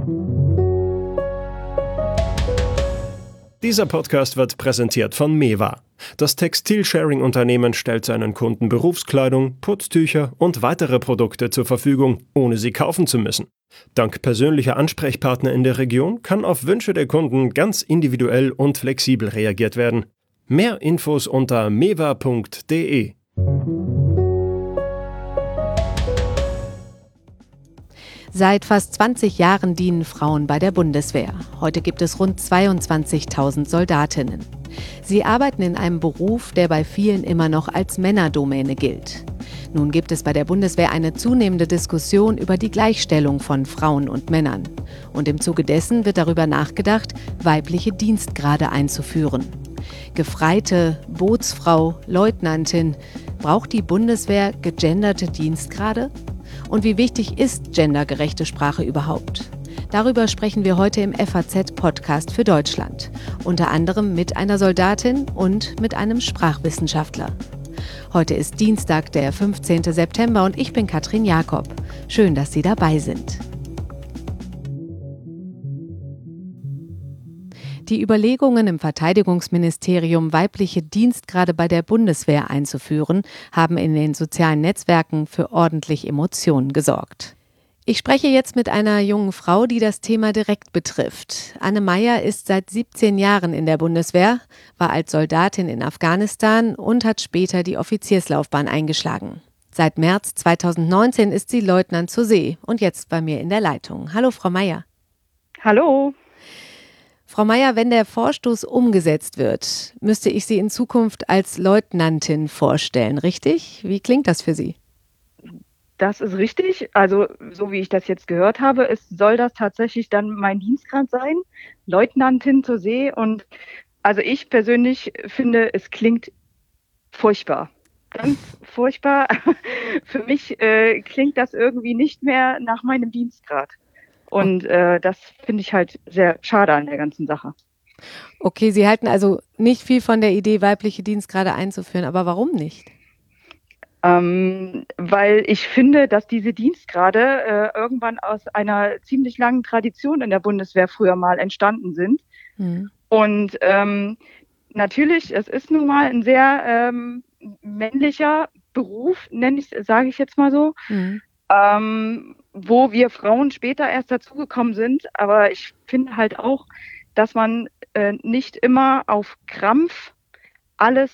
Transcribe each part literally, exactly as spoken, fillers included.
Dieser Podcast wird präsentiert von Mewa. Das Textil-Sharing-Unternehmen stellt seinen Kunden Berufskleidung, Putztücher und weitere Produkte zur Verfügung, ohne sie kaufen zu müssen. Dank persönlicher Ansprechpartner in der Region kann auf Wünsche der Kunden ganz individuell und flexibel reagiert werden. Mehr Infos unter mewa punkt de. Seit fast zwanzig Jahren dienen Frauen bei der Bundeswehr. Heute gibt es rund zweiundzwanzigtausend Soldatinnen. Sie arbeiten in einem Beruf, der bei vielen immer noch als Männerdomäne gilt. Nun gibt es bei der Bundeswehr eine zunehmende Diskussion über die Gleichstellung von Frauen und Männern. Und im Zuge dessen wird darüber nachgedacht, weibliche Dienstgrade einzuführen. Gefreite, Bootsfrau, Leutnantin. Braucht die Bundeswehr gegenderte Dienstgrade? Und wie wichtig ist gendergerechte Sprache überhaupt? Darüber sprechen wir heute im F A Z-Podcast für Deutschland. Unter anderem mit einer Soldatin und mit einem Sprachwissenschaftler. Heute ist Dienstag, der fünfzehnten September und ich bin Katrin Jakob. Schön, dass Sie dabei sind. Die Überlegungen im Verteidigungsministerium, weibliche Dienstgrade bei der Bundeswehr einzuführen, haben in den sozialen Netzwerken für ordentlich Emotionen gesorgt. Ich spreche jetzt mit einer jungen Frau, die das Thema direkt betrifft. Anne Meyer ist seit siebzehn Jahren in der Bundeswehr, war als Soldatin in Afghanistan und hat später die Offizierslaufbahn eingeschlagen. Seit März zweitausendneunzehn ist sie Leutnant zur See und jetzt bei mir in der Leitung. Hallo, Frau Meyer. Hallo. Frau Meyer, wenn der Vorstoß umgesetzt wird, müsste ich Sie in Zukunft als Leutnantin vorstellen, richtig? Wie klingt das für Sie? Das ist richtig. Also so wie ich das jetzt gehört habe, es soll das tatsächlich dann mein Dienstgrad sein, Leutnantin zur See. Und also ich persönlich finde, es klingt furchtbar. Ganz furchtbar. Für mich äh, klingt das irgendwie nicht mehr nach meinem Dienstgrad. Und äh, das finde ich halt sehr schade an der ganzen Sache. Okay, Sie halten also nicht viel von der Idee, weibliche Dienstgrade einzuführen, aber warum nicht? Ähm, weil ich finde, dass diese Dienstgrade äh, irgendwann aus einer ziemlich langen Tradition in der Bundeswehr früher mal entstanden sind. Mhm. Und ähm, natürlich, es ist nun mal ein sehr ähm, männlicher Beruf, nenne ich, sage ich jetzt mal so. Mhm. Ähm, wo wir Frauen später erst dazugekommen sind. Aber ich finde halt auch, dass man äh, nicht immer auf Krampf alles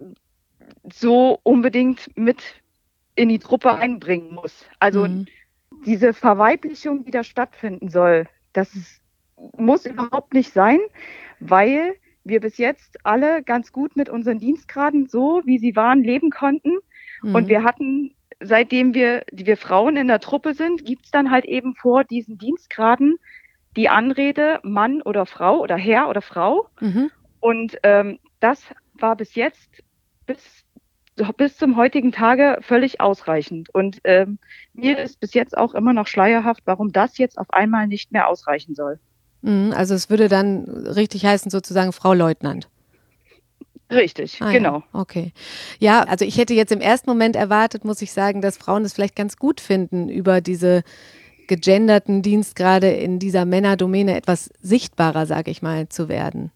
so unbedingt mit in die Truppe einbringen muss. Also mhm. diese Verweiblichung, die da stattfinden soll, das muss überhaupt nicht sein, weil wir bis jetzt alle ganz gut mit unseren Dienstgraden, so wie sie waren, leben konnten. Mhm. Und wir hatten seitdem wir, die wir Frauen in der Truppe sind, gibt's dann halt eben vor diesen Dienstgraden die Anrede Mann oder Frau oder Herr oder Frau. Mhm. Und ähm, das war bis jetzt, bis, bis zum heutigen Tage völlig ausreichend. Und ähm, mir ist bis jetzt auch immer noch schleierhaft, warum das jetzt auf einmal nicht mehr ausreichen soll. Mhm, also es würde dann richtig heißen, sozusagen Frau Leutnant. Richtig, ah, genau. Ja, okay. Ja, also ich hätte jetzt im ersten Moment erwartet, muss ich sagen, dass Frauen es vielleicht ganz gut finden, über diese gegenderten Dienstgrade in dieser Männerdomäne etwas sichtbarer, sage ich mal, zu werden.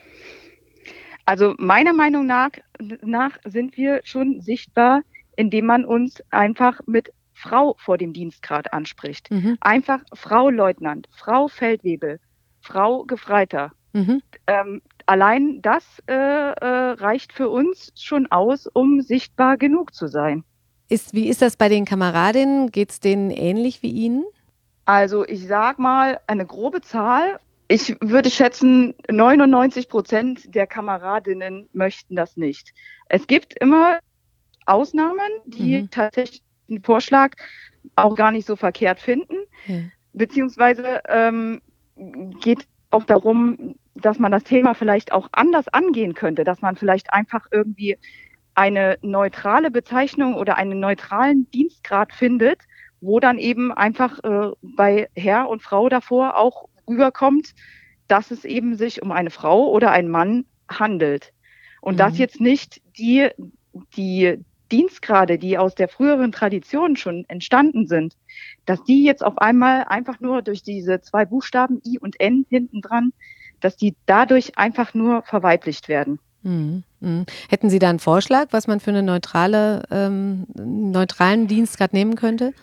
Also meiner Meinung nach, nach sind wir schon sichtbar, indem man uns einfach mit Frau vor dem Dienstgrad anspricht. Mhm. Einfach Frau Leutnant, Frau Feldwebel, Frau Gefreiter. Mhm. Ähm, allein das äh, äh, reicht für uns schon aus, um sichtbar genug zu sein. Ist, wie ist das bei den Kameradinnen? Geht es denen ähnlich wie Ihnen? Also ich sag mal eine grobe Zahl. Ich würde schätzen, neunundneunzig Prozent der Kameradinnen möchten das nicht. Es gibt immer Ausnahmen, die mhm. tatsächlich den Vorschlag auch gar nicht so verkehrt finden. Ja. Beziehungsweise ähm, geht auch darum, dass man das Thema vielleicht auch anders angehen könnte, dass man vielleicht einfach irgendwie eine neutrale Bezeichnung oder einen neutralen Dienstgrad findet, wo dann eben einfach äh, bei Herr und Frau davor auch rüberkommt, dass es eben sich um eine Frau oder einen Mann handelt. Und mhm. dass jetzt nicht die, die Dienstgrade, die aus der früheren Tradition schon entstanden sind, dass die jetzt auf einmal einfach nur durch diese zwei Buchstaben I und N hinten dran, dass die dadurch einfach nur verweiblicht werden. Mhm. Mhm. Hätten Sie da einen Vorschlag, was man für eine neutrale, ähm, neutralen Dienstgrad nehmen könnte?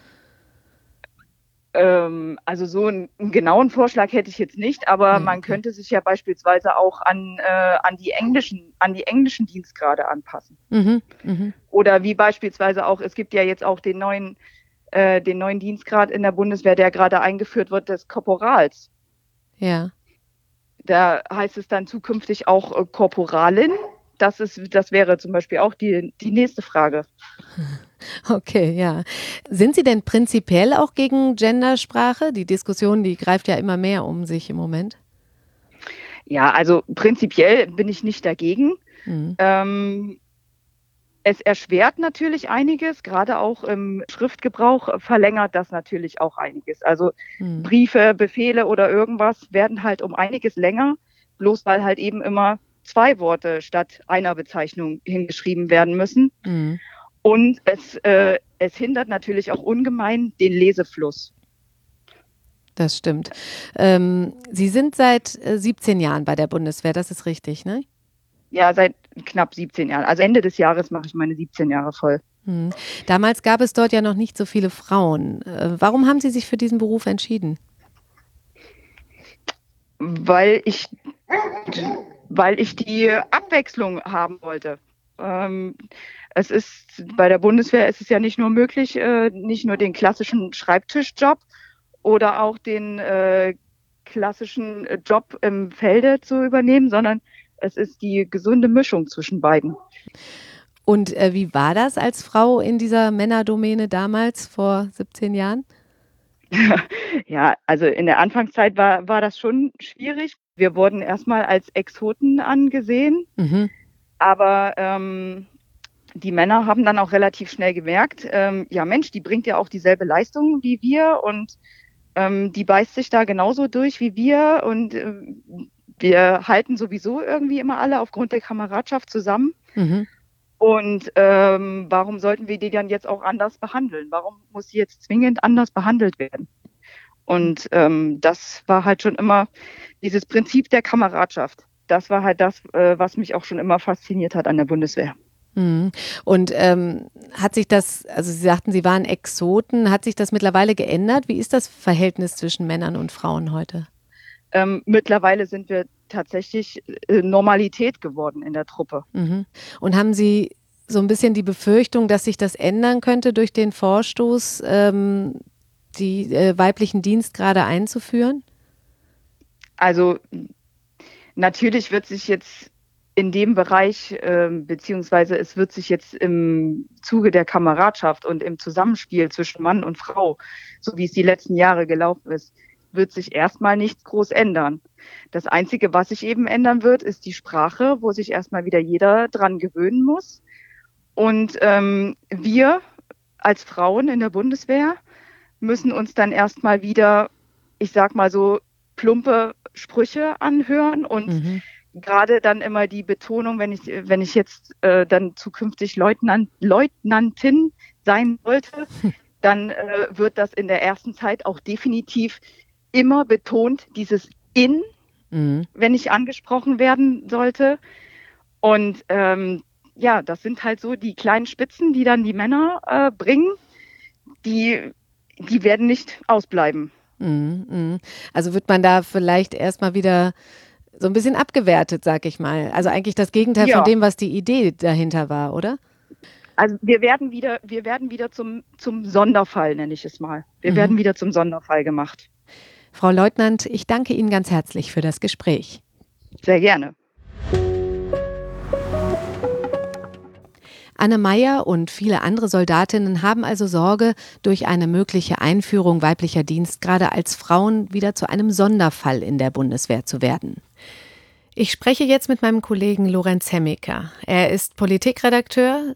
Ähm, also so einen, einen genauen Vorschlag hätte ich jetzt nicht, aber Nee, man okay. könnte sich ja beispielsweise auch an, äh, an die englischen, an die englischen Dienstgrade anpassen. Mhm. Mhm. Oder wie beispielsweise auch, es gibt ja jetzt auch den neuen, äh, den neuen Dienstgrad in der Bundeswehr, der gerade eingeführt wird, des Korporals. Ja. Da heißt es dann zukünftig auch äh, Korporalin. Das ist, das wäre zum Beispiel auch die, die nächste Frage. Okay, ja. Sind Sie denn prinzipiell auch gegen Gendersprache? Die Diskussion, die greift ja immer mehr um sich im Moment. Ja, also prinzipiell bin ich nicht dagegen. Mhm. Ähm, es erschwert natürlich einiges, gerade auch im Schriftgebrauch verlängert das natürlich auch einiges. Also Mhm. Briefe, Befehle oder irgendwas werden halt um einiges länger, bloß weil halt eben immer zwei Worte statt einer Bezeichnung hingeschrieben werden müssen. Mhm. Und es, äh, es hindert natürlich auch ungemein den Lesefluss. Das stimmt. Ähm, Sie sind seit äh, siebzehn Jahren bei der Bundeswehr, das ist richtig, ne? Ja, seit knapp siebzehn Jahren. Also Ende des Jahres mache ich meine siebzehn Jahre voll. Mhm. Damals gab es dort ja noch nicht so viele Frauen. Äh, warum haben Sie sich für diesen Beruf entschieden? Weil ich, weil ich die Abwechslung haben wollte. Ähm, es ist bei der Bundeswehr ist es ja nicht nur möglich, äh, nicht nur den klassischen Schreibtischjob oder auch den äh, klassischen Job im Felde zu übernehmen, sondern es ist die gesunde Mischung zwischen beiden. Und äh, wie war das als Frau in dieser Männerdomäne damals, vor siebzehn Jahren? Ja, also in der Anfangszeit war, war das schon schwierig. Wir wurden erstmal als Exoten angesehen, Mhm. aber ähm, die Männer haben dann auch relativ schnell gemerkt, ähm, ja Mensch, die bringt ja auch dieselbe Leistung wie wir und ähm, die beißt sich da genauso durch wie wir und äh, wir halten sowieso irgendwie immer alle aufgrund der Kameradschaft zusammen. Mhm. Und ähm, warum sollten wir die dann jetzt auch anders behandeln? Warum muss sie jetzt zwingend anders behandelt werden? Und ähm, das war halt schon immer dieses Prinzip der Kameradschaft. Das war halt das, äh, was mich auch schon immer fasziniert hat an der Bundeswehr. Mhm. Und ähm, hat sich das, also Sie sagten, Sie waren Exoten, hat sich das mittlerweile geändert? Wie ist das Verhältnis zwischen Männern und Frauen heute? Ähm, mittlerweile sind wir tatsächlich äh, Normalität geworden in der Truppe. Mhm. Und haben Sie so ein bisschen die Befürchtung, dass sich das ändern könnte durch den Vorstoß, ähm, die äh, weiblichen Dienstgrade einzuführen? Also natürlich wird sich jetzt in dem Bereich, äh, beziehungsweise es wird sich jetzt im Zuge der Kameradschaft und im Zusammenspiel zwischen Mann und Frau, so wie es die letzten Jahre gelaufen ist, wird sich erstmal nichts groß ändern. Das Einzige, was sich eben ändern wird, ist die Sprache, wo sich erstmal wieder jeder dran gewöhnen muss. Und ähm, wir als Frauen in der Bundeswehr müssen uns dann erstmal wieder, ich sag mal so, plumpe Sprüche anhören und Mhm. gerade dann immer die Betonung, wenn ich, wenn ich jetzt äh, dann zukünftig Leutnant, Leutnantin sein sollte, dann äh, wird das in der ersten Zeit auch definitiv immer betont, dieses in, Mhm. wenn ich angesprochen werden sollte. Und ähm, ja, das sind halt so die kleinen Spitzen, die dann die Männer äh, bringen, die, die werden nicht ausbleiben. Mhm. Mhm. Also wird man da vielleicht erstmal wieder so ein bisschen abgewertet, sag ich mal. Also eigentlich das Gegenteil von Ja, dem, was die Idee dahinter war, oder? also wir werden wieder, wir werden wieder zum, zum Sonderfall, nenne ich es mal. Wir Mhm. werden wieder zum Sonderfall gemacht. Frau Leutnant, ich danke Ihnen ganz herzlich für das Gespräch. Sehr gerne. Anne Meyer und viele andere Soldatinnen haben also Sorge, durch eine mögliche Einführung weiblicher Dienstgrade als Frauen wieder zu einem Sonderfall in der Bundeswehr zu werden. Ich spreche jetzt mit meinem Kollegen Lorenz Hemmiker. Er ist Politikredakteur,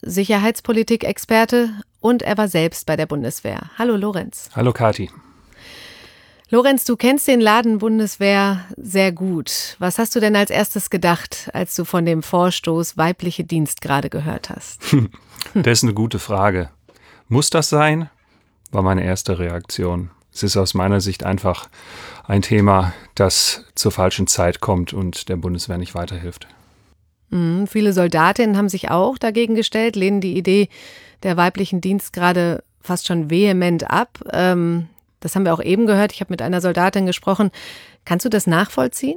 Sicherheitspolitik-Experte und er war selbst bei der Bundeswehr. Hallo Lorenz. Hallo Kathi. Lorenz, du kennst den Laden Bundeswehr sehr gut. Was hast du denn als erstes gedacht, als du von dem Vorstoß weibliche Dienstgrade gehört hast? Das ist eine gute Frage. Muss das sein? War meine erste Reaktion. Es ist aus meiner Sicht einfach ein Thema, das zur falschen Zeit kommt und der Bundeswehr nicht weiterhilft. Mhm, viele Soldatinnen haben sich auch dagegen gestellt, lehnen die Idee der weiblichen Dienstgrade fast schon vehement ab. Ähm, das haben wir auch eben gehört. Ich habe mit einer Soldatin gesprochen. Kannst du das nachvollziehen?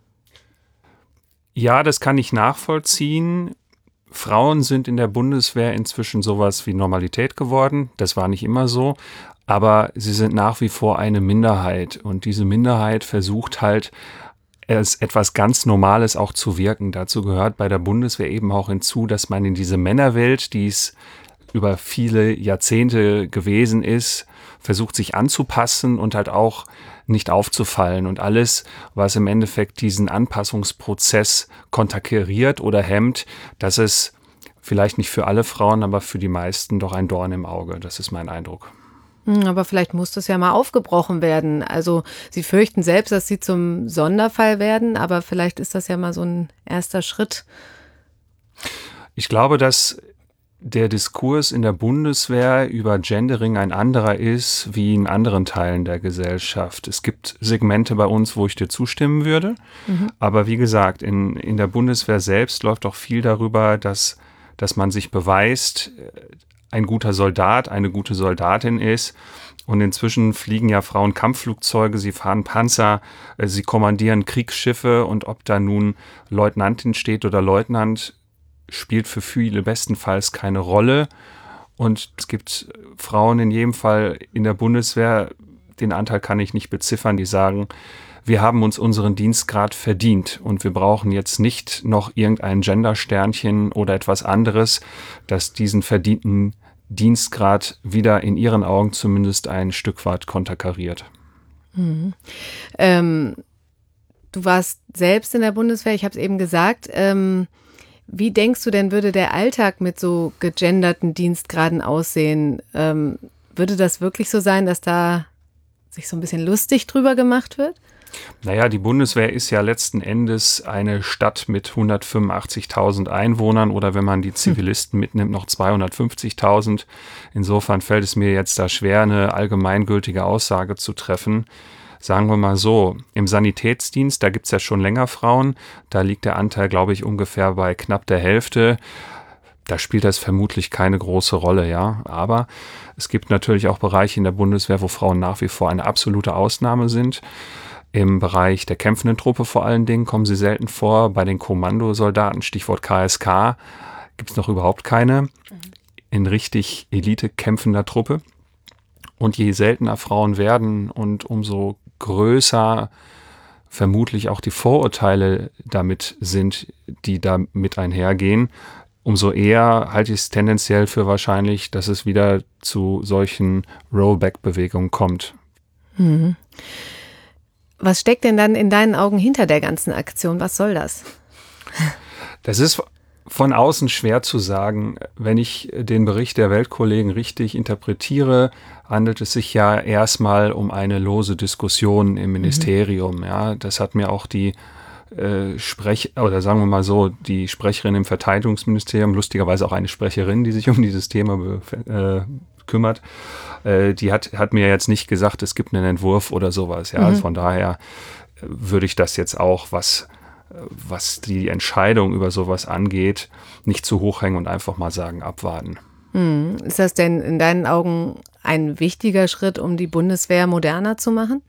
Ja, das kann ich nachvollziehen. Frauen sind in der Bundeswehr inzwischen sowas wie Normalität geworden. Das war nicht immer so. Aber sie sind nach wie vor eine Minderheit. Und diese Minderheit versucht halt, es etwas ganz Normales auch zu wirken. Dazu gehört bei der Bundeswehr eben auch hinzu, dass man in diese Männerwelt, die es über viele Jahrzehnte gewesen ist, versucht sich anzupassen und halt auch nicht aufzufallen. Und alles, was im Endeffekt diesen Anpassungsprozess konterkariert oder hemmt, das ist vielleicht nicht für alle Frauen, aber für die meisten doch ein Dorn im Auge. Das ist mein Eindruck. Aber vielleicht muss das ja mal aufgebrochen werden. Also Sie fürchten selbst, dass Sie zum Sonderfall werden, aber vielleicht ist das ja mal so ein erster Schritt. Ich glaube, dass der Diskurs in der Bundeswehr über Gendering ein anderer ist wie in anderen Teilen der Gesellschaft. Es gibt Segmente bei uns, wo ich dir zustimmen würde. Mhm. Aber wie gesagt, in, in der Bundeswehr selbst läuft auch viel darüber, dass, dass man sich beweist, ein guter Soldat, eine gute Soldatin ist. Und inzwischen fliegen ja Frauen Kampfflugzeuge, sie fahren Panzer, sie kommandieren Kriegsschiffe. Und ob da nun Leutnantin steht oder Leutnant, spielt für viele bestenfalls keine Rolle. Und es gibt Frauen in jedem Fall in der Bundeswehr, den Anteil kann ich nicht beziffern, die sagen, wir haben uns unseren Dienstgrad verdient und wir brauchen jetzt nicht noch irgendein Gendersternchen oder etwas anderes, das diesen verdienten Dienstgrad wieder in ihren Augen zumindest ein Stück weit konterkariert. Mhm. Ähm, du warst selbst in der Bundeswehr, ich habe es eben gesagt. Ähm, wie denkst du denn, würde der Alltag mit so gegenderten Dienstgraden aussehen? Ähm, würde das wirklich so sein, dass da sich so ein bisschen lustig drüber gemacht wird? Naja, die Bundeswehr ist ja letzten Endes eine Stadt mit hundertfünfundachtzigtausend Einwohnern oder wenn man die Zivilisten mitnimmt, noch zweihundertfünfzigtausend. Insofern fällt es mir jetzt da schwer, eine allgemeingültige Aussage zu treffen. Sagen wir mal so, im Sanitätsdienst, da gibt es ja schon länger Frauen, da liegt der Anteil, glaube ich, ungefähr bei knapp der Hälfte. Da spielt das vermutlich keine große Rolle, ja. Aber es gibt natürlich auch Bereiche in der Bundeswehr, wo Frauen nach wie vor eine absolute Ausnahme sind. Im Bereich der kämpfenden Truppe vor allen Dingen kommen sie selten vor. Bei den Kommandosoldaten, Stichwort K S K, gibt es noch überhaupt keine in richtig Elite kämpfender Truppe. Und je seltener Frauen werden und umso größer vermutlich auch die Vorurteile damit sind, die da mit einhergehen, umso eher halte ich es tendenziell für wahrscheinlich, dass es wieder zu solchen Rollback-Bewegungen kommt. Mhm. Was steckt denn dann in deinen Augen hinter der ganzen Aktion? Was soll das? Das ist von außen schwer zu sagen. Wenn ich den Bericht der Weltkollegen richtig interpretiere, handelt es sich ja erstmal um eine lose Diskussion im Ministerium. Mhm. Ja, das hat mir auch die äh, Sprech oder sagen wir mal so, die Sprecherin im Verteidigungsministerium, lustigerweise auch eine Sprecherin, die sich um dieses Thema be- äh, kümmert, äh, die hat, hat mir jetzt nicht gesagt, es gibt einen Entwurf oder sowas. Ja, mhm. Also von daher würde ich das jetzt auch, was, was die Entscheidung über sowas angeht, nicht zu hoch hängen und einfach mal sagen, abwarten. Mhm. Ist das denn in deinen Augen ein wichtiger Schritt, um die Bundeswehr moderner zu machen?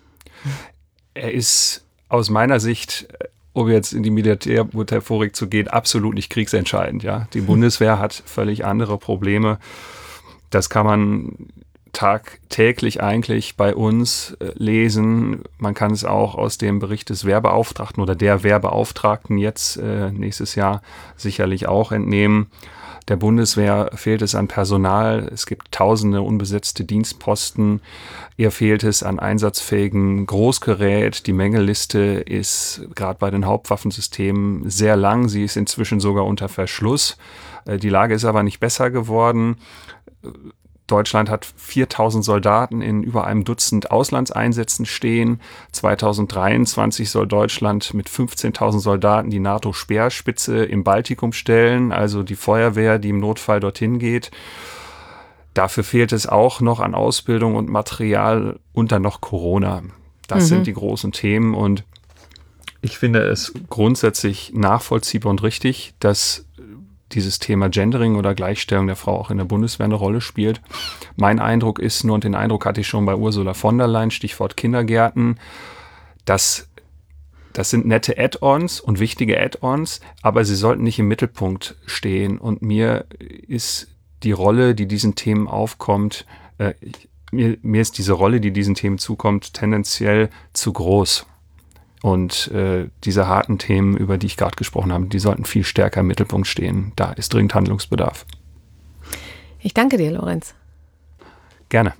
Er ist aus meiner Sicht, um jetzt in die Militärmetaphorik zu gehen, absolut nicht kriegsentscheidend. Ja? Die Bundeswehr hat völlig andere Probleme. Das kann man tagtäglich eigentlich bei uns äh, lesen. Man kann es auch aus dem Bericht des Wehrbeauftragten oder der Wehrbeauftragten jetzt äh, nächstes Jahr sicherlich auch entnehmen. Der Bundeswehr fehlt es an Personal. Es gibt tausende unbesetzte Dienstposten. Ihr fehlt es an einsatzfähigen Großgerät. Die Mängelliste ist gerade bei den Hauptwaffensystemen sehr lang. Sie ist inzwischen sogar unter Verschluss. Äh, die Lage ist aber nicht besser geworden. Deutschland hat viertausend Soldaten in über einem Dutzend Auslandseinsätzen stehen. zweitausenddreiundzwanzig soll Deutschland mit fünfzehntausend Soldaten die NATO-Speerspitze im Baltikum stellen, also die Feuerwehr, die im Notfall dorthin geht. Dafür fehlt es auch noch an Ausbildung und Material und dann noch Corona. Das mhm. sind die großen Themen und ich finde es grundsätzlich nachvollziehbar und richtig, dass dieses Thema Gendering oder Gleichstellung der Frau auch in der Bundeswehr eine Rolle spielt. Mein Eindruck ist nur, und den Eindruck hatte ich schon bei Ursula von der Leyen, Stichwort Kindergärten, dass das sind nette Add-ons und wichtige Add-ons, aber sie sollten nicht im Mittelpunkt stehen. Und mir ist die Rolle, die diesen Themen aufkommt, äh, mir, mir ist diese Rolle, die diesen Themen zukommt, tendenziell zu groß. Und äh, diese harten Themen, über die ich gerade gesprochen habe, die sollten viel stärker im Mittelpunkt stehen. Da ist dringend Handlungsbedarf. Ich danke dir, Lorenz. Gerne.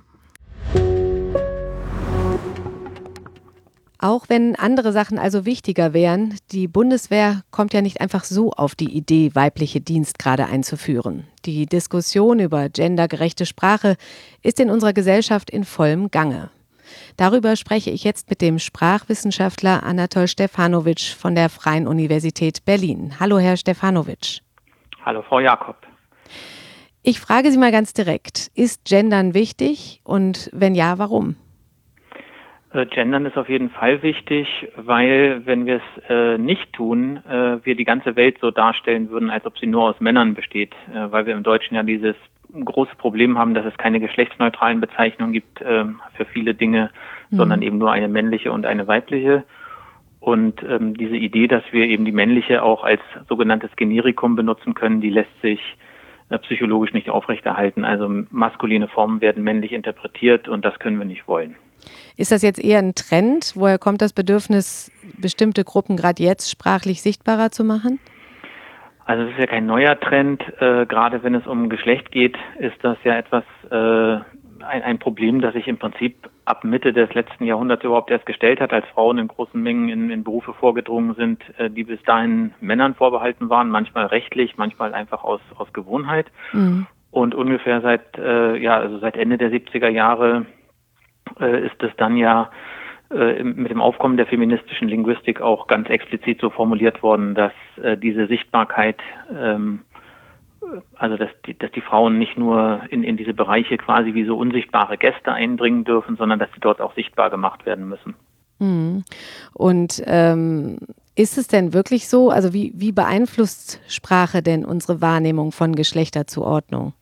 Auch wenn andere Sachen also wichtiger wären, die Bundeswehr kommt ja nicht einfach so auf die Idee, weibliche Dienstgrade einzuführen. Die Diskussion über gendergerechte Sprache ist in unserer Gesellschaft in vollem Gange. Darüber spreche ich jetzt mit dem Sprachwissenschaftler Anatol Stefanovic von der Freien Universität Berlin. Hallo, Herr Stefanovic. Hallo, Frau Jakob. Ich frage Sie mal ganz direkt, ist Gendern wichtig und wenn ja, warum? Äh, Gendern ist auf jeden Fall wichtig, weil wenn wir es äh, nicht tun, äh, wir die ganze Welt so darstellen würden, als ob sie nur aus Männern besteht, äh, weil wir im Deutschen ja dieses große Problem haben, dass es keine geschlechtsneutralen Bezeichnungen gibt äh, für viele Dinge, mhm. sondern eben nur eine männliche und eine weibliche. Und ähm, diese Idee, dass wir eben die männliche auch als sogenanntes Generikum benutzen können, die lässt sich äh, psychologisch nicht aufrechterhalten. Also maskuline Formen werden männlich interpretiert und das können wir nicht wollen. Ist das jetzt eher ein Trend? Woher kommt das Bedürfnis, bestimmte Gruppen gerade jetzt sprachlich sichtbarer zu machen? Also es ist ja kein neuer Trend. Äh, gerade wenn es um Geschlecht geht, ist das ja etwas, äh, ein, ein Problem, das sich im Prinzip ab Mitte des letzten Jahrhunderts überhaupt erst gestellt hat, als Frauen in großen Mengen in, in Berufe vorgedrungen sind, äh, die bis dahin Männern vorbehalten waren, manchmal rechtlich, manchmal einfach aus, aus Gewohnheit. Mhm. Und ungefähr seit, äh, ja, also seit Ende der siebziger Jahre äh, ist es dann ja äh, mit dem Aufkommen der feministischen Linguistik auch ganz explizit so formuliert worden, dass äh, diese Sichtbarkeit, ähm, also dass die, dass die Frauen nicht nur in, in diese Bereiche quasi wie so unsichtbare Gäste eindringen dürfen, sondern dass sie dort auch sichtbar gemacht werden müssen. Mhm. Und ähm, ist es denn wirklich so, also wie, wie beeinflusst Sprache denn unsere Wahrnehmung von Geschlechterzuordnung?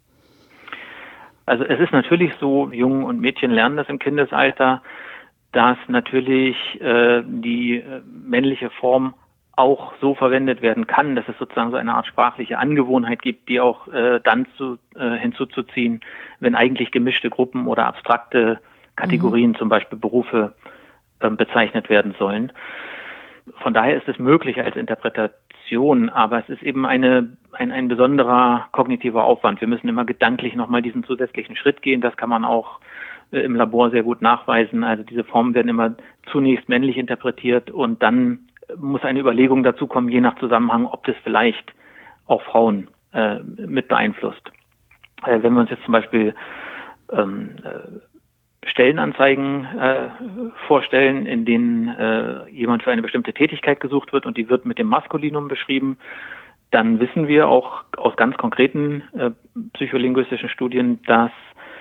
Also es ist natürlich so, Jungen und Mädchen lernen das im Kindesalter, dass natürlich äh, die äh, männliche Form auch so verwendet werden kann, dass es sozusagen so eine Art sprachliche Angewohnheit gibt, die auch äh, dann zu, äh, hinzuzuziehen, wenn eigentlich gemischte Gruppen oder abstrakte Kategorien, mhm. zum Beispiel Berufe, äh, bezeichnet werden sollen. Von daher ist es möglich als Interpretation, aber es ist eben eine, ein, ein besonderer kognitiver Aufwand. Wir müssen immer gedanklich nochmal diesen zusätzlichen Schritt gehen. Das kann man auch äh, im Labor sehr gut nachweisen. Also diese Formen werden immer zunächst männlich interpretiert und dann muss eine Überlegung dazu kommen, je nach Zusammenhang, ob das vielleicht auch Frauen äh, mit beeinflusst. Äh, wenn wir uns jetzt zum Beispiel ähm, äh, Stellenanzeigen äh, vorstellen, in denen äh, jemand für eine bestimmte Tätigkeit gesucht wird und die wird mit dem Maskulinum beschrieben, dann wissen wir auch aus ganz konkreten äh, psycholinguistischen Studien, dass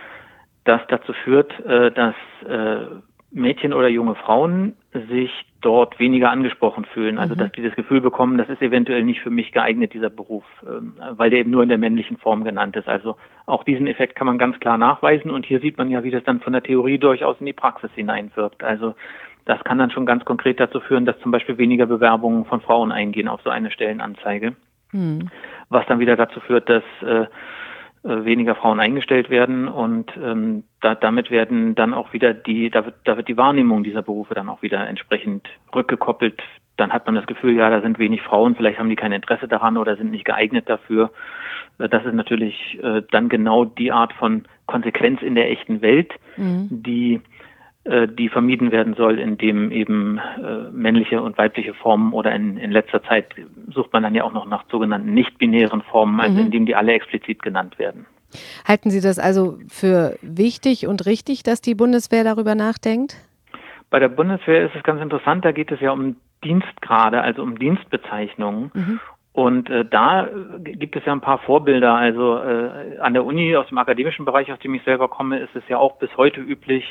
das dazu führt, äh, dass äh, Mädchen oder junge Frauen sich dort weniger angesprochen fühlen. Also mhm. dass die das Gefühl bekommen, das ist eventuell nicht für mich geeignet, dieser Beruf, ähm, weil der eben nur in der männlichen Form genannt ist. Also auch diesen Effekt kann man ganz klar nachweisen und hier sieht man ja, wie das dann von der Theorie durchaus in die Praxis hineinwirkt. Also das kann dann schon ganz konkret dazu führen, dass zum Beispiel weniger Bewerbungen von Frauen eingehen auf so eine Stellenanzeige, mhm. was dann wieder dazu führt, dass äh, weniger Frauen eingestellt werden und ähm, da, damit werden dann auch wieder die, da wird, da wird die Wahrnehmung dieser Berufe dann auch wieder entsprechend rückgekoppelt. Dann hat man das Gefühl, ja, da sind wenig Frauen, vielleicht haben die kein Interesse daran oder sind nicht geeignet dafür. Das ist natürlich äh, dann genau die Art von Konsequenz in der echten Welt, mhm. die die vermieden werden soll, indem eben äh, männliche und weibliche Formen oder in, in letzter Zeit sucht man dann ja auch noch nach sogenannten nicht-binären Formen, also mhm. indem die alle explizit genannt werden. Halten Sie das also für wichtig und richtig, dass die Bundeswehr darüber nachdenkt? Bei der Bundeswehr ist es ganz interessant, da geht es ja um Dienstgrade, also um Dienstbezeichnungen. Mhm. Und äh, da gibt es ja ein paar Vorbilder. Also äh, an der Uni, aus dem akademischen Bereich, aus dem ich selber komme, ist es ja auch bis heute üblich,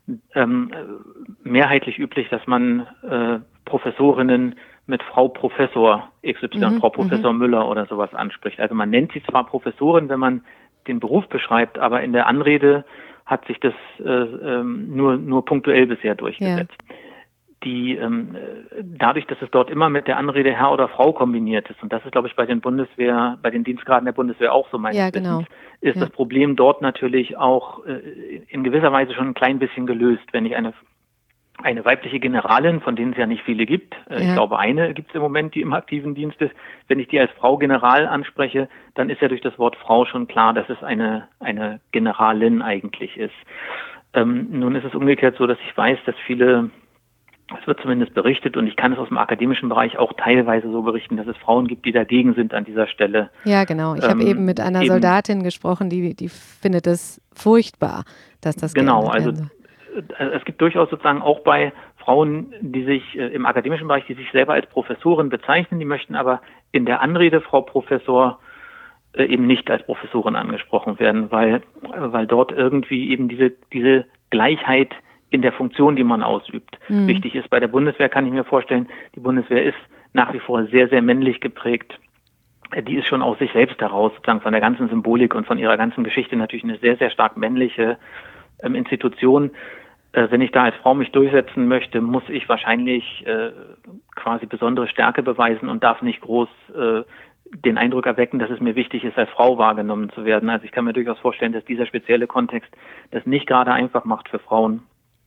ähm, mehrheitlich üblich, dass man äh, Professorinnen mit Frau Professor X Y, mhm, Frau Professor mhm. Müller oder sowas anspricht. Also man nennt sie zwar Professorin, wenn man den Beruf beschreibt, aber in der Anrede hat sich das äh, ähm, nur nur punktuell bisher durchgesetzt. Ja. Die ähm, dadurch, dass es dort immer mit der Anrede Herr oder Frau kombiniert ist, und das ist, glaube ich, bei den Bundeswehr, bei den Dienstgraden der Bundeswehr auch so meines ja, genau. Wissens, ist ja. das Problem dort natürlich auch äh, in gewisser Weise schon ein klein bisschen gelöst. Wenn ich eine eine weibliche Generalin, von denen es ja nicht viele gibt, äh, ja. ich glaube eine gibt es im Moment, die im aktiven Dienst ist, wenn ich die als Frau General anspreche, dann ist ja durch das Wort Frau schon klar, dass es eine eine Generalin eigentlich ist. Ähm, nun ist es umgekehrt so, dass ich weiß, dass viele, es wird zumindest berichtet, und ich kann es aus dem akademischen Bereich auch teilweise so berichten, dass es Frauen gibt, die dagegen sind an dieser Stelle. Ja, genau. Ich ähm, habe eben mit einer eben, Soldatin gesprochen, die, die findet es furchtbar, dass das genau, geändert werden soll. Also es gibt durchaus sozusagen auch bei Frauen, die sich äh, im akademischen Bereich, die sich selber als Professorin bezeichnen, die möchten aber in der Anrede Frau Professor äh, eben nicht als Professorin angesprochen werden, weil, äh, weil dort irgendwie eben diese, diese Gleichheit in der Funktion, die man ausübt, mhm. wichtig ist. Bei der Bundeswehr kann ich mir vorstellen, die Bundeswehr ist nach wie vor sehr, sehr männlich geprägt. Die ist schon aus sich selbst heraus, sozusagen von der ganzen Symbolik und von ihrer ganzen Geschichte natürlich eine sehr, sehr stark männliche ähm, Institution. Äh, wenn ich da als Frau mich durchsetzen möchte, muss ich wahrscheinlich äh, quasi besondere Stärke beweisen und darf nicht groß äh, den Eindruck erwecken, dass es mir wichtig ist, als Frau wahrgenommen zu werden. Also ich kann mir durchaus vorstellen, dass dieser spezielle Kontext das nicht gerade einfach macht für Frauen.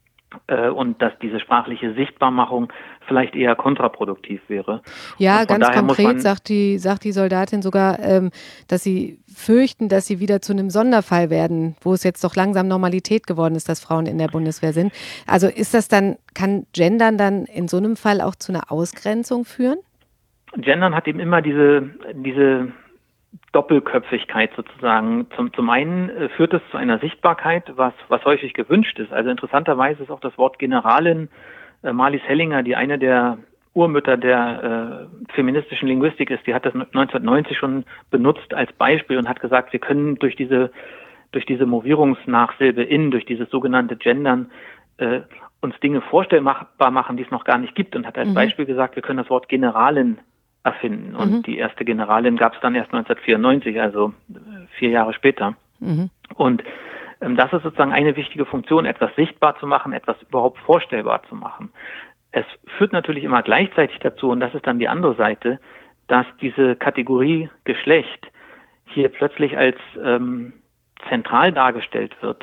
Und dass diese sprachliche Sichtbarmachung vielleicht eher kontraproduktiv wäre. Ja, ganz konkret sagt die, sagt die Soldatin sogar, ähm, dass sie fürchten, dass sie wieder zu einem Sonderfall werden, wo es jetzt doch langsam Normalität geworden ist, dass Frauen in der Bundeswehr sind. Also ist das dann, kann Gendern dann in so einem Fall auch zu einer Ausgrenzung führen? Gendern hat eben immer diese, diese Doppelköpfigkeit sozusagen. Zum, zum einen äh, führt es zu einer Sichtbarkeit, was, was häufig gewünscht ist. Also interessanterweise ist auch das Wort Generalin, äh, Marlies Hellinger, die eine der Urmütter der äh, feministischen Linguistik ist, die hat das neunzehnhundertneunzig schon benutzt als Beispiel und hat gesagt, wir können durch diese, durch diese Movierungsnachsilbe in, durch dieses sogenannte Gendern, äh, uns Dinge vorstellbar machen, die es noch gar nicht gibt, und hat als mhm. Beispiel gesagt, wir können das Wort Generalin erfinden. Und mhm. die erste Generalin gab es dann erst neunzehnhundertvierundneunzig, also vier Jahre später. Mhm. Und ähm, das ist sozusagen eine wichtige Funktion, etwas sichtbar zu machen, etwas überhaupt vorstellbar zu machen. Es führt natürlich immer gleichzeitig dazu, und das ist dann die andere Seite, dass diese Kategorie Geschlecht hier plötzlich als ähm, zentral dargestellt wird.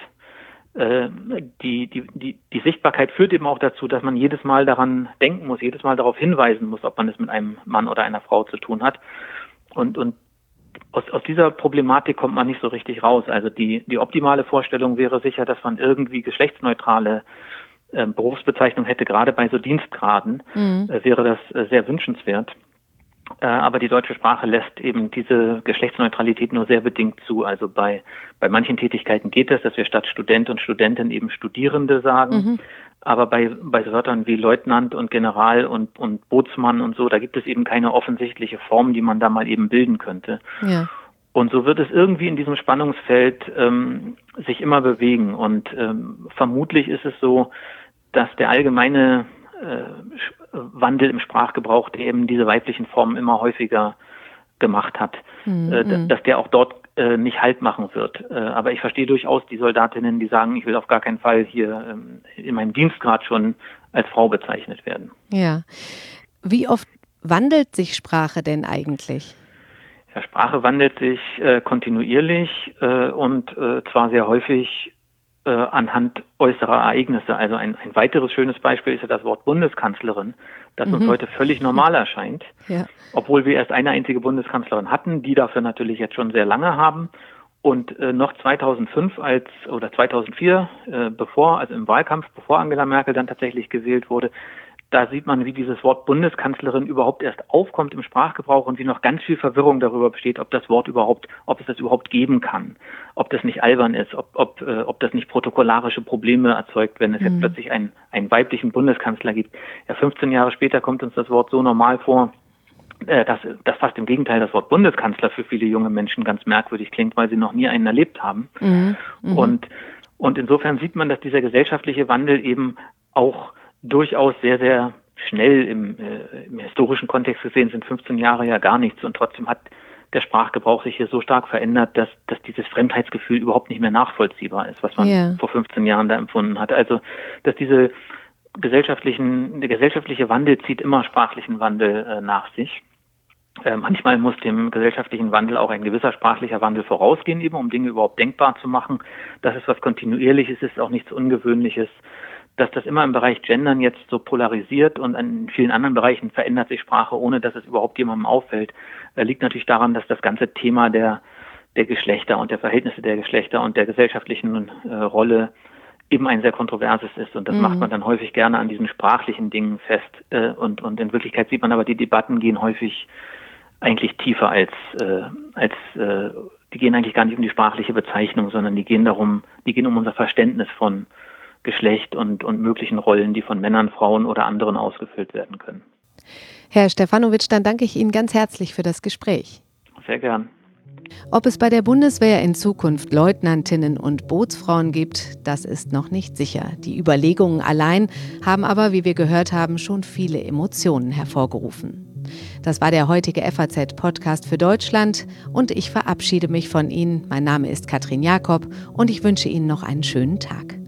Die, die, die, die Sichtbarkeit führt eben auch dazu, dass man jedes Mal daran denken muss, jedes Mal darauf hinweisen muss, ob man es mit einem Mann oder einer Frau zu tun hat. Und, und aus, aus dieser Problematik kommt man nicht so richtig raus. Also die, die optimale Vorstellung wäre sicher, dass man irgendwie geschlechtsneutrale äh, Berufsbezeichnung hätte, gerade bei so Dienstgraden, mhm. äh, wäre das äh, sehr wünschenswert. Aber die deutsche Sprache lässt eben diese Geschlechtsneutralität nur sehr bedingt zu. Also bei, bei manchen Tätigkeiten geht es, dass wir statt Student und Studentin eben Studierende sagen. Mhm. Aber bei, bei Wörtern wie Leutnant und General und, und Bootsmann und so, da gibt es eben keine offensichtliche Form, die man da mal eben bilden könnte. Ja. Und so wird es irgendwie in diesem Spannungsfeld ähm, sich immer bewegen. Und ähm, vermutlich ist es so, dass der allgemeine Wandel im Sprachgebrauch, der eben diese weiblichen Formen immer häufiger gemacht hat, mhm. äh, dass der auch dort äh, nicht Halt machen wird. Äh, aber ich verstehe durchaus die Soldatinnen, die sagen, ich will auf gar keinen Fall hier ähm, in meinem Dienstgrad schon als Frau bezeichnet werden. Ja. Wie oft wandelt sich Sprache denn eigentlich? Ja, Sprache wandelt sich äh, kontinuierlich äh, und äh, zwar sehr häufig Äh, anhand äußerer Ereignisse. Also ein, ein weiteres schönes Beispiel ist ja das Wort Bundeskanzlerin, das mhm. uns heute völlig normal erscheint, ja. obwohl wir erst eine einzige Bundeskanzlerin hatten, die dafür natürlich jetzt schon sehr lange haben. Und äh, noch zweitausendfünf als oder zweitausendvier, äh, bevor, also im Wahlkampf, bevor Angela Merkel dann tatsächlich gewählt wurde, da sieht man, wie dieses Wort Bundeskanzlerin überhaupt erst aufkommt im Sprachgebrauch und wie noch ganz viel Verwirrung darüber besteht, ob das Wort überhaupt, ob es das überhaupt geben kann, ob das nicht albern ist, ob, ob, äh, ob das nicht protokollarische Probleme erzeugt, wenn es mhm. jetzt plötzlich einen, einen weiblichen Bundeskanzler gibt. Ja, fünfzehn Jahre später kommt uns das Wort so normal vor, äh, dass, dass fast im Gegenteil das Wort Bundeskanzler für viele junge Menschen ganz merkwürdig klingt, weil sie noch nie einen erlebt haben. Mhm. Mhm. Und, und insofern sieht man, dass dieser gesellschaftliche Wandel eben auch durchaus sehr, sehr schnell im, äh, im historischen Kontext gesehen sind fünfzehn Jahre ja gar nichts und trotzdem hat der Sprachgebrauch sich hier so stark verändert, dass, dass dieses Fremdheitsgefühl überhaupt nicht mehr nachvollziehbar ist, was man yeah. vor fünfzehn Jahren da empfunden hat. Also, dass diese gesellschaftlichen, der gesellschaftliche Wandel zieht immer sprachlichen Wandel äh, nach sich. Äh, manchmal muss dem gesellschaftlichen Wandel auch ein gewisser sprachlicher Wandel vorausgehen, eben um Dinge überhaupt denkbar zu machen. Das ist was Kontinuierliches, ist auch nichts Ungewöhnliches. Dass das immer im Bereich Gendern jetzt so polarisiert und in vielen anderen Bereichen verändert sich Sprache, ohne dass es überhaupt jemandem auffällt, liegt natürlich daran, dass das ganze Thema der, der Geschlechter und der Verhältnisse der Geschlechter und der gesellschaftlichen äh, Rolle eben ein sehr kontroverses ist. Und das mhm. macht man dann häufig gerne an diesen sprachlichen Dingen fest. Äh, und, und in Wirklichkeit sieht man aber, die Debatten gehen häufig eigentlich tiefer als, äh, als äh, die gehen eigentlich gar nicht um die sprachliche Bezeichnung, sondern die gehen darum, die gehen um unser Verständnis von Geschlecht und, und möglichen Rollen, die von Männern, Frauen oder anderen ausgefüllt werden können. Herr Stefanovic, dann danke ich Ihnen ganz herzlich für das Gespräch. Sehr gern. Ob es bei der Bundeswehr in Zukunft Leutnantinnen und Bootsfrauen gibt, das ist noch nicht sicher. Die Überlegungen allein haben aber, wie wir gehört haben, schon viele Emotionen hervorgerufen. Das war der heutige F A Z-Podcast für Deutschland und ich verabschiede mich von Ihnen. Mein Name ist Katrin Jakob und ich wünsche Ihnen noch einen schönen Tag.